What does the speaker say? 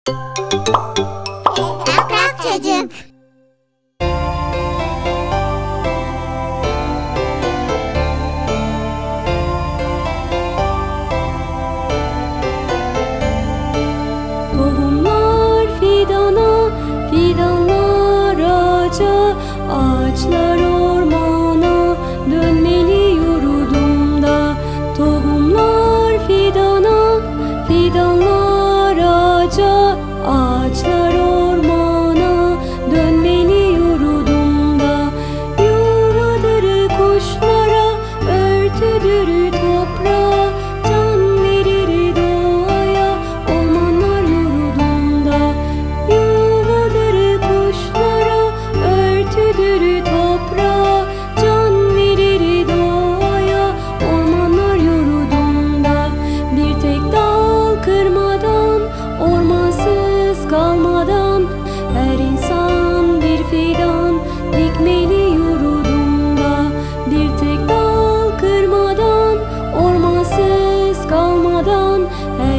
Yaprak Çocuk. Tohumlar fidana, fidanlar ağaca, ağaçlar ormana, dönmeli yurdumda. Tohumlar fidana, fidanlar ağaca, ağaçlar ormana, dönmeli yurdumda. Yuvadır kuşlara, örtüdür toprağa, can verir doğaya, ormanlar yurdumda. Yuvadır kuşlara, örtüdür toprağa, can verir doğaya, ormanlar yurdumda. Bir tek dal kırmadan, ormansız kalmadan, her insan bir fidan dikmeli yurdumda. Bir tek dal kırmadan, ormansız kalmadan, her